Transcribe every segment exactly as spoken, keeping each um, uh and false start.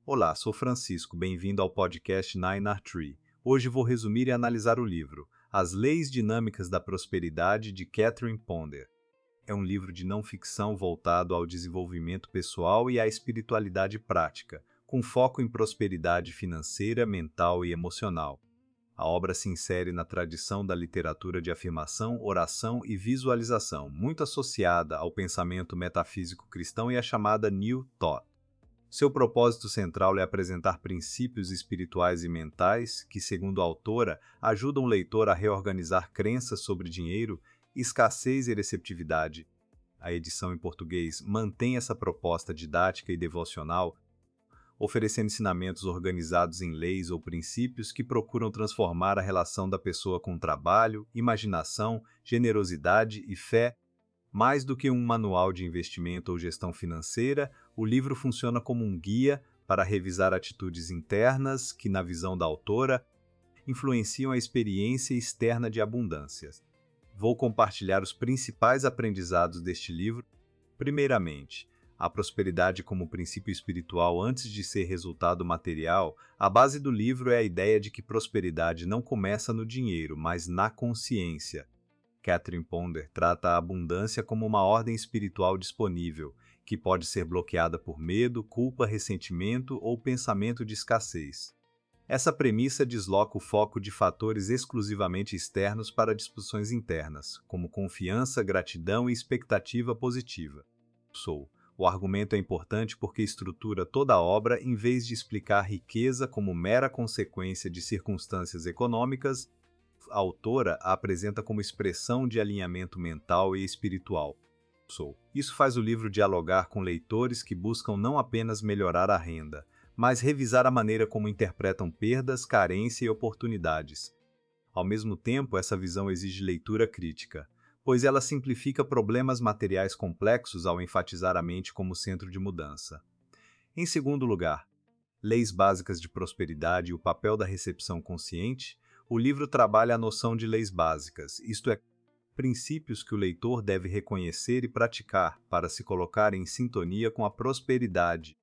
Olá, sou Francisco, bem-vindo ao podcast Nine R Tree. Hoje vou resumir e analisar o livro As Leis Dinâmicas da Prosperidade, de Catherine Ponder. É um livro de não ficção voltado ao desenvolvimento pessoal e à espiritualidade prática, com foco em prosperidade financeira, mental e emocional. A obra se insere na tradição da literatura de afirmação, oração e visualização, muito associada ao pensamento metafísico cristão e à chamada New Thought. Seu propósito central é apresentar princípios espirituais e mentais que, segundo a autora, ajudam o leitor a reorganizar crenças sobre dinheiro, escassez e receptividade. A edição em português mantém essa proposta didática e devocional, oferecendo ensinamentos organizados em leis ou princípios que procuram transformar a relação da pessoa com o trabalho, imaginação, generosidade e fé. Mais do que um manual de investimento ou gestão financeira, o livro funciona como um guia para revisar atitudes internas que, na visão da autora, influenciam a experiência externa de abundância. Vou compartilhar os principais aprendizados deste livro. Primeiramente, a prosperidade como princípio espiritual antes de ser resultado material. A base do livro é a ideia de que prosperidade não começa no dinheiro, mas na consciência. Catherine Ponder trata a abundância como uma ordem espiritual disponível, que pode ser bloqueada por medo, culpa, ressentimento ou pensamento de escassez. Essa premissa desloca o foco de fatores exclusivamente externos para disposições internas, como confiança, gratidão e expectativa positiva. Sou. O argumento é importante porque estrutura toda a obra em vez de explicar a riqueza como mera consequência de circunstâncias econômicas. A autora a apresenta como expressão de alinhamento mental e espiritual. Isso faz o livro dialogar com leitores que buscam não apenas melhorar a renda, mas revisar a maneira como interpretam perdas, carência e oportunidades. Ao mesmo tempo, essa visão exige leitura crítica, pois ela simplifica problemas materiais complexos ao enfatizar a mente como centro de mudança. Em segundo lugar, Leis Básicas de Prosperidade e o papel da recepção consciente. O livro trabalha a noção de leis básicas, isto é, princípios que o leitor deve reconhecer e praticar para se colocar em sintonia com a prosperidade.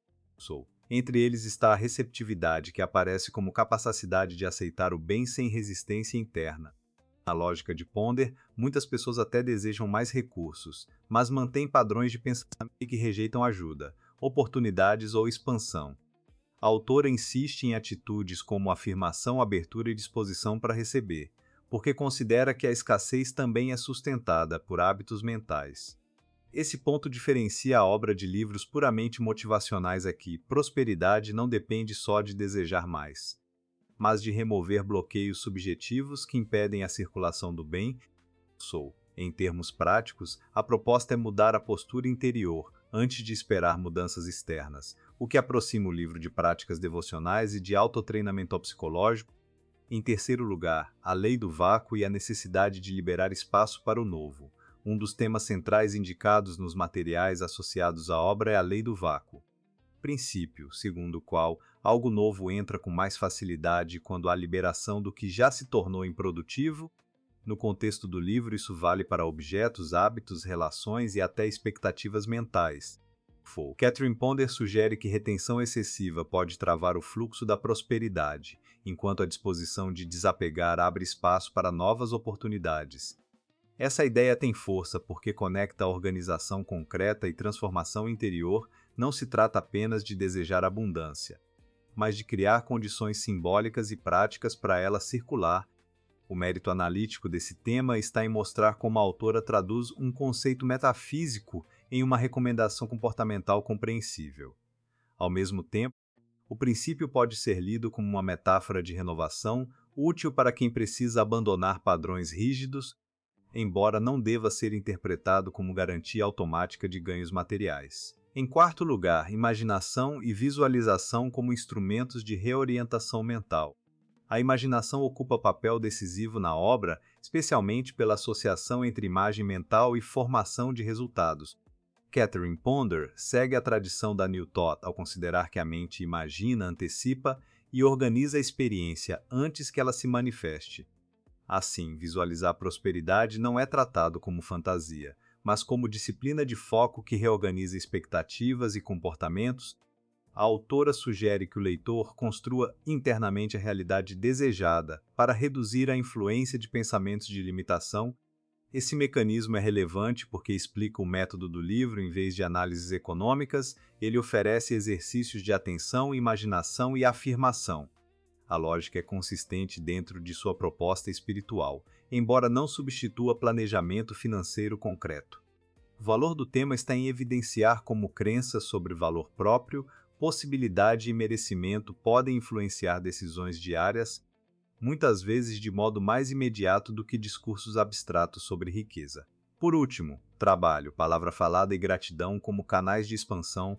Entre eles está a receptividade, que aparece como capacidade de aceitar o bem sem resistência interna. Na lógica de Ponder, muitas pessoas até desejam mais recursos, mas mantêm padrões de pensamento que rejeitam ajuda, oportunidades ou expansão. A autora insiste em atitudes como afirmação, abertura e disposição para receber, porque considera que a escassez também é sustentada por hábitos mentais. Esse ponto diferencia a obra de livros puramente motivacionais aqui. Prosperidade não depende só de desejar mais, mas de remover bloqueios subjetivos que impedem a circulação do bem. Sou. Em termos práticos, a proposta é mudar a postura interior, antes de esperar mudanças externas, o que aproxima o livro de práticas devocionais e de autotreinamento psicológico. Em terceiro lugar, a lei do vácuo e a necessidade de liberar espaço para o novo. Um dos temas centrais indicados nos materiais associados à obra é a lei do vácuo. Princípio, segundo o qual algo novo entra com mais facilidade quando há liberação do que já se tornou improdutivo. No contexto do livro, isso vale para objetos, hábitos, relações e até expectativas mentais. Catherine Ponder sugere que retenção excessiva pode travar o fluxo da prosperidade, enquanto a disposição de desapegar abre espaço para novas oportunidades. Essa ideia tem força porque conecta a organização concreta e transformação interior. Não se trata apenas de desejar abundância, mas de criar condições simbólicas e práticas para ela circular. O mérito analítico desse tema está em mostrar como a autora traduz um conceito metafísico em uma recomendação comportamental compreensível. Ao mesmo tempo, o princípio pode ser lido como uma metáfora de renovação, útil para quem precisa abandonar padrões rígidos, embora não deva ser interpretado como garantia automática de ganhos materiais. Em quarto lugar, imaginação e visualização como instrumentos de reorientação mental. A imaginação ocupa papel decisivo na obra, especialmente pela associação entre imagem mental e formação de resultados. Catherine Ponder segue a tradição da New Thought ao considerar que a mente imagina, antecipa e organiza a experiência antes que ela se manifeste. Assim, visualizar a prosperidade não é tratado como fantasia, mas como disciplina de foco que reorganiza expectativas e comportamentos. A autora sugere que o leitor construa internamente a realidade desejada para reduzir a influência de pensamentos de limitação. Esse mecanismo é relevante porque explica o método do livro em vez de análises econômicas, ele oferece exercícios de atenção, imaginação e afirmação. A lógica é consistente dentro de sua proposta espiritual, embora não substitua planejamento financeiro concreto. O valor do tema está em evidenciar como crenças sobre valor próprio, possibilidade e merecimento podem influenciar decisões diárias, muitas vezes de modo mais imediato do que discursos abstratos sobre riqueza. Por último, trabalho, palavra falada e gratidão como canais de expansão.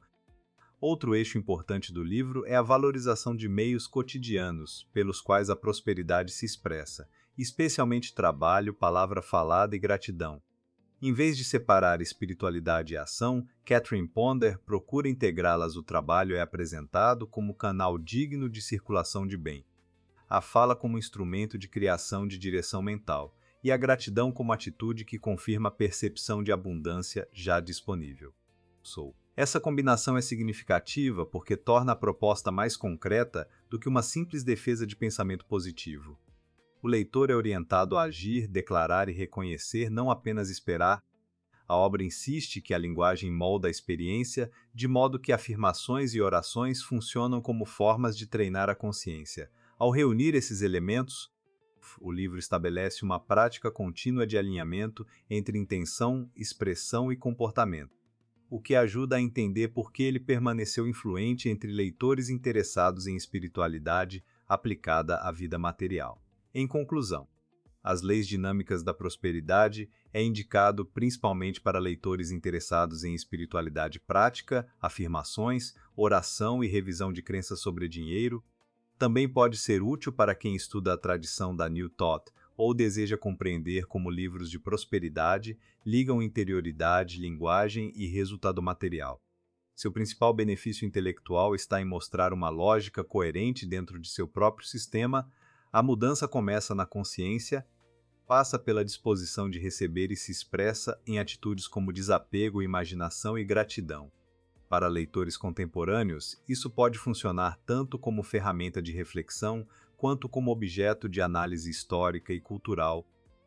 Outro eixo importante do livro é a valorização de meios cotidianos pelos quais a prosperidade se expressa, especialmente trabalho, palavra falada e gratidão. Em vez de separar espiritualidade e ação, Catherine Ponder procura integrá-las. O trabalho é apresentado como canal digno de circulação de bem, a fala como instrumento de criação de direção mental, e a gratidão como atitude que confirma a percepção de abundância já disponível. Sou. Essa combinação é significativa porque torna a proposta mais concreta do que uma simples defesa de pensamento positivo. O leitor é orientado a agir, declarar e reconhecer, não apenas esperar. A obra insiste que a linguagem molda a experiência, de modo que afirmações e orações funcionam como formas de treinar a consciência. Ao reunir esses elementos, o livro estabelece uma prática contínua de alinhamento entre intenção, expressão e comportamento, o que ajuda a entender por que ele permaneceu influente entre leitores interessados em espiritualidade aplicada à vida material. Em conclusão, As Leis Dinâmicas da Prosperidade é indicado principalmente para leitores interessados em espiritualidade prática, afirmações, oração e revisão de crenças sobre dinheiro. Também pode ser útil para quem estuda a tradição da New Thought ou deseja compreender como livros de prosperidade ligam interioridade, linguagem e resultado material. Seu principal benefício intelectual está em mostrar uma lógica coerente dentro de seu próprio sistema. A mudança começa na consciência, passa pela disposição de receber e se expressa em atitudes como desapego, imaginação e gratidão. Para leitores contemporâneos, isso pode funcionar tanto como ferramenta de reflexão quanto como objeto de análise histórica e cultural.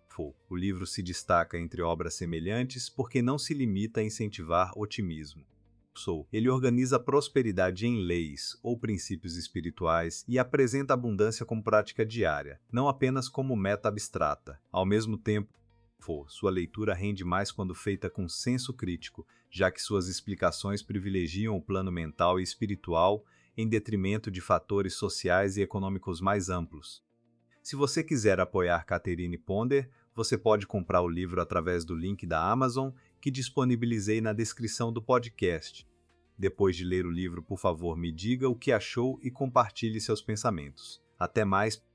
O livro se destaca entre obras semelhantes porque não se limita a incentivar otimismo. Ele organiza a prosperidade em leis ou princípios espirituais e apresenta a abundância como prática diária, não apenas como meta abstrata. Ao mesmo tempo, sua leitura rende mais quando feita com senso crítico, já que suas explicações privilegiam o plano mental e espiritual em detrimento de fatores sociais e econômicos mais amplos. Se você quiser apoiar Catherine Ponder, você pode comprar o livro através do link da Amazon, que disponibilizei na descrição do podcast. Depois de ler o livro, por favor, me diga o que achou e compartilhe seus pensamentos. Até mais!